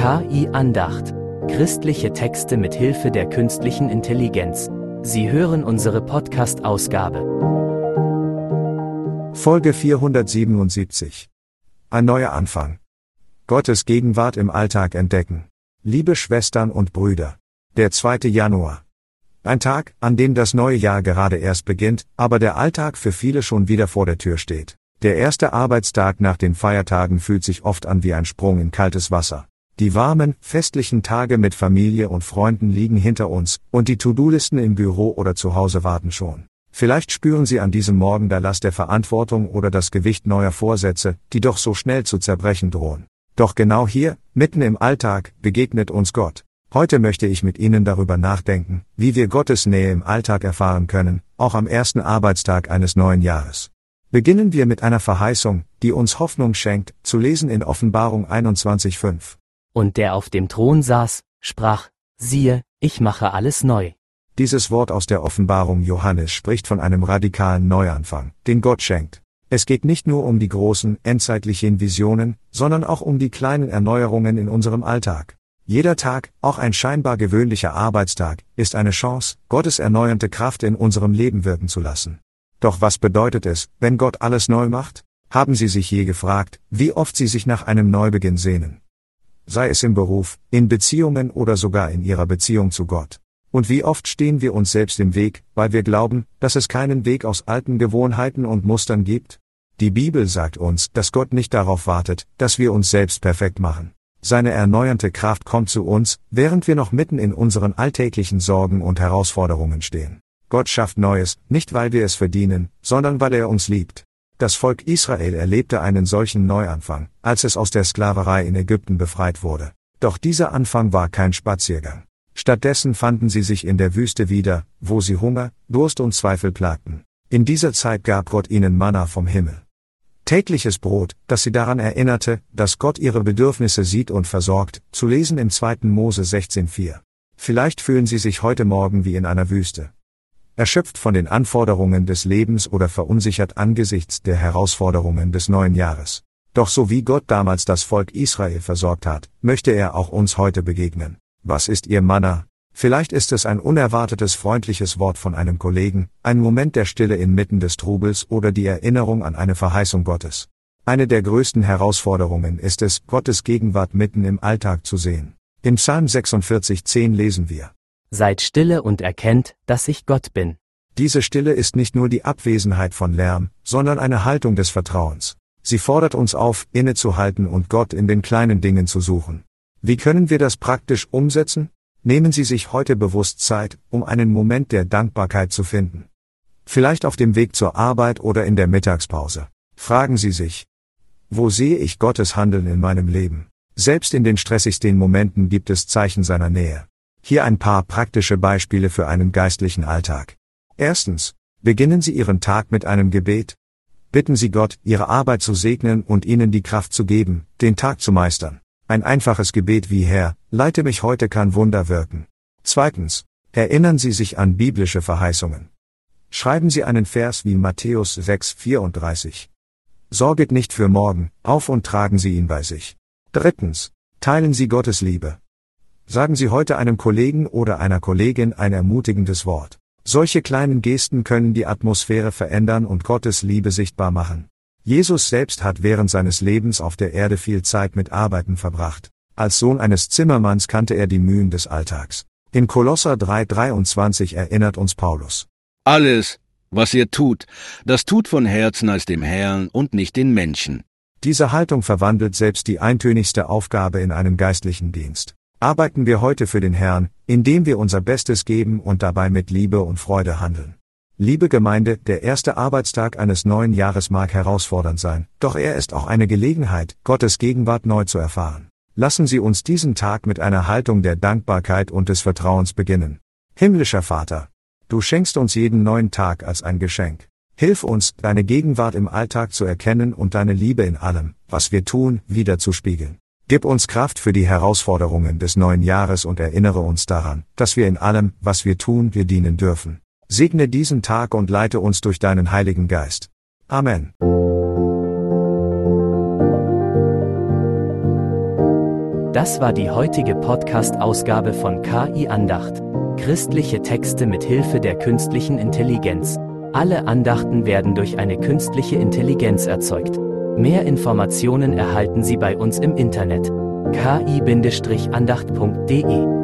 KI Andacht. Christliche Texte mit Hilfe der künstlichen Intelligenz. Sie hören unsere Podcast-Ausgabe. Folge 477. Ein neuer Anfang. Gottes Gegenwart im Alltag entdecken. Liebe Schwestern und Brüder. Der 2. Januar. Ein Tag, an dem das neue Jahr gerade erst beginnt, aber der Alltag für viele schon wieder vor der Tür steht. Der erste Arbeitstag nach den Feiertagen fühlt sich oft an wie ein Sprung in kaltes Wasser. Die warmen, festlichen Tage mit Familie und Freunden liegen hinter uns, und die To-Do-Listen im Büro oder zu Hause warten schon. Vielleicht spüren Sie an diesem Morgen der Last der Verantwortung oder das Gewicht neuer Vorsätze, die doch so schnell zu zerbrechen drohen. Doch genau hier, mitten im Alltag, begegnet uns Gott. Heute möchte ich mit Ihnen darüber nachdenken, wie wir Gottes Nähe im Alltag erfahren können, auch am ersten Arbeitstag eines neuen Jahres. Beginnen wir mit einer Verheißung, die uns Hoffnung schenkt, zu lesen in Offenbarung 21,5. Und der auf dem Thron saß, sprach: Siehe, ich mache alles neu. Dieses Wort aus der Offenbarung Johannes spricht von einem radikalen Neuanfang, den Gott schenkt. Es geht nicht nur um die großen, endzeitlichen Visionen, sondern auch um die kleinen Erneuerungen in unserem Alltag. Jeder Tag, auch ein scheinbar gewöhnlicher Arbeitstag, ist eine Chance, Gottes erneuernde Kraft in unserem Leben wirken zu lassen. Doch was bedeutet es, wenn Gott alles neu macht? Haben Sie sich je gefragt, wie oft Sie sich nach einem Neubeginn sehnen? Sei es im Beruf, in Beziehungen oder sogar in Ihrer Beziehung zu Gott. Und wie oft stehen wir uns selbst im Weg, weil wir glauben, dass es keinen Weg aus alten Gewohnheiten und Mustern gibt? Die Bibel sagt uns, dass Gott nicht darauf wartet, dass wir uns selbst perfekt machen. Seine erneuernde Kraft kommt zu uns, während wir noch mitten in unseren alltäglichen Sorgen und Herausforderungen stehen. Gott schafft Neues, nicht weil wir es verdienen, sondern weil er uns liebt. Das Volk Israel erlebte einen solchen Neuanfang, als es aus der Sklaverei in Ägypten befreit wurde. Doch dieser Anfang war kein Spaziergang. Stattdessen fanden sie sich in der Wüste wieder, wo sie Hunger, Durst und Zweifel plagten. In dieser Zeit gab Gott ihnen Manna vom Himmel. Tägliches Brot, das sie daran erinnerte, dass Gott ihre Bedürfnisse sieht und versorgt, zu lesen im 2. Mose 16,4. Vielleicht fühlen Sie sich heute Morgen wie in einer Wüste. Erschöpft von den Anforderungen des Lebens oder verunsichert angesichts der Herausforderungen des neuen Jahres. Doch so wie Gott damals das Volk Israel versorgt hat, möchte er auch uns heute begegnen. Was ist Ihr Manna? Vielleicht ist es ein unerwartetes freundliches Wort von einem Kollegen, ein Moment der Stille inmitten des Trubels oder die Erinnerung an eine Verheißung Gottes. Eine der größten Herausforderungen ist es, Gottes Gegenwart mitten im Alltag zu sehen. Im Psalm 46,10 lesen wir: Seid stille und erkennt, dass ich Gott bin. Diese Stille ist nicht nur die Abwesenheit von Lärm, sondern eine Haltung des Vertrauens. Sie fordert uns auf, innezuhalten und Gott in den kleinen Dingen zu suchen. Wie können wir das praktisch umsetzen? Nehmen Sie sich heute bewusst Zeit, um einen Moment der Dankbarkeit zu finden. Vielleicht auf dem Weg zur Arbeit oder in der Mittagspause. Fragen Sie sich: Wo sehe ich Gottes Handeln in meinem Leben? Selbst in den stressigsten Momenten gibt es Zeichen seiner Nähe. Hier ein paar praktische Beispiele für einen geistlichen Alltag. Erstens: Beginnen Sie Ihren Tag mit einem Gebet. Bitten Sie Gott, Ihre Arbeit zu segnen und Ihnen die Kraft zu geben, den Tag zu meistern. Ein einfaches Gebet wie: Herr, leite mich heute, kann Wunder wirken. Zweitens: Erinnern Sie sich an biblische Verheißungen. Schreiben Sie einen Vers wie Matthäus 6,34. Sorget nicht für morgen, auf und tragen Sie ihn bei sich. Drittens: Teilen Sie Gottes Liebe. Sagen Sie heute einem Kollegen oder einer Kollegin ein ermutigendes Wort. Solche kleinen Gesten können die Atmosphäre verändern und Gottes Liebe sichtbar machen. Jesus selbst hat während seines Lebens auf der Erde viel Zeit mit Arbeiten verbracht. Als Sohn eines Zimmermanns kannte er die Mühen des Alltags. In Kolosser 3,23 erinnert uns Paulus: Alles, was ihr tut, das tut von Herzen als dem Herrn und nicht den Menschen. Diese Haltung verwandelt selbst die eintönigste Aufgabe in einen geistlichen Dienst. Arbeiten wir heute für den Herrn, indem wir unser Bestes geben und dabei mit Liebe und Freude handeln. Liebe Gemeinde, der erste Arbeitstag eines neuen Jahres mag herausfordernd sein, doch er ist auch eine Gelegenheit, Gottes Gegenwart neu zu erfahren. Lassen Sie uns diesen Tag mit einer Haltung der Dankbarkeit und des Vertrauens beginnen. Himmlischer Vater, du schenkst uns jeden neuen Tag als ein Geschenk. Hilf uns, deine Gegenwart im Alltag zu erkennen und deine Liebe in allem, was wir tun, widerzuspiegeln. Gib uns Kraft für die Herausforderungen des neuen Jahres und erinnere uns daran, dass wir in allem, was wir tun, dir dienen dürfen. Segne diesen Tag und leite uns durch deinen Heiligen Geist. Amen. Das war die heutige Podcast-Ausgabe von KI Andacht. Christliche Texte mit Hilfe der künstlichen Intelligenz. Alle Andachten werden durch eine künstliche Intelligenz erzeugt. Mehr Informationen erhalten Sie bei uns im Internet: ki-andacht.de